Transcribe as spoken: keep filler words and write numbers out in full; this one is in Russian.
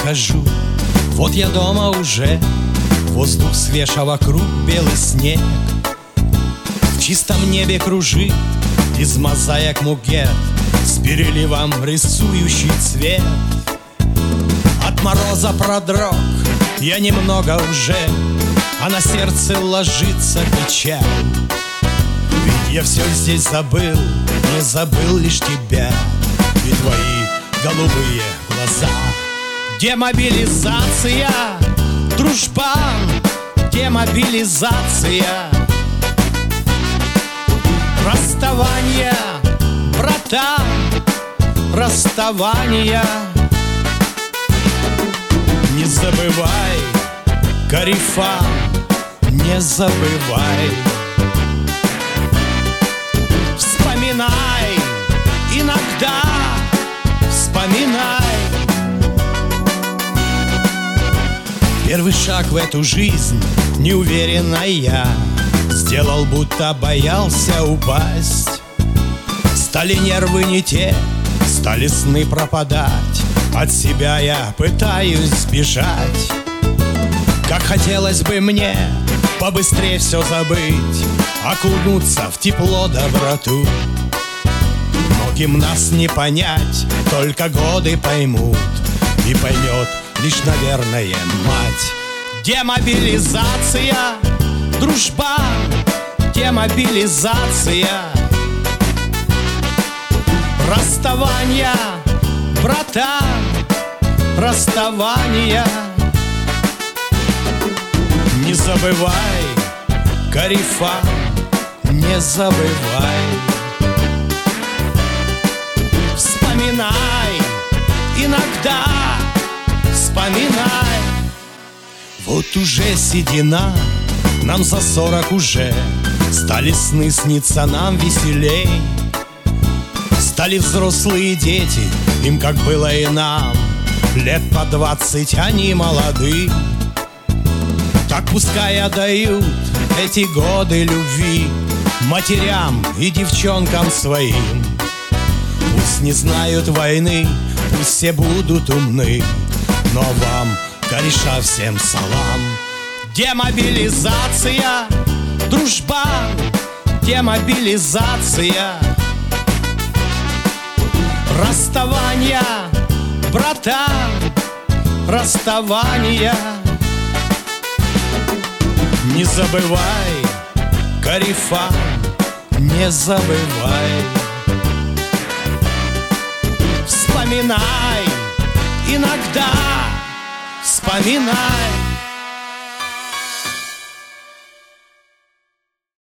хожу. Вот я дома уже, воздух свеж, а вокруг белый снег. В чистом небе кружит из мозаик мугет с переливом рисующий цвет. От мороза продрог я немного уже, а на сердце ложится печаль. Ведь я все здесь забыл, не забыл лишь тебя и твои голубые глаза. Демобилизация, дружбан, демобилизация. Расставание, братан, расставание. Не забывай, корефан, не забывай. Вспоминай, иногда вспоминай. Первый шаг в эту жизнь неуверенная я сделал, будто боялся упасть. Стали нервы не те, стали сны пропадать. От себя я пытаюсь сбежать. Как хотелось бы мне побыстрее все забыть, окунуться в тепло доброту. Многим нас не понять, только годы поймут, и поймет лишь, наверное, мать. Демобилизация, дружба, демобилизация. Расставание, братан, расставание. Не забывай, корефан, не забывай. Вспоминай, иногда вспоминай. Вот уже седина, нам за сорок уже. Стали сны сниться нам веселей. Стали взрослые дети, им как было и нам. Лет по двадцать они молоды. Так пускай отдают эти годы любви матерям и девчонкам своим. Пусть не знают войны, пусть все будут умны, но вам, кореша, всем салам. Демобилизация, дружба, демобилизация. Расставание, братан, расставание. Не забывай, корефан, не забывай. Вспоминай, иногда вспоминай.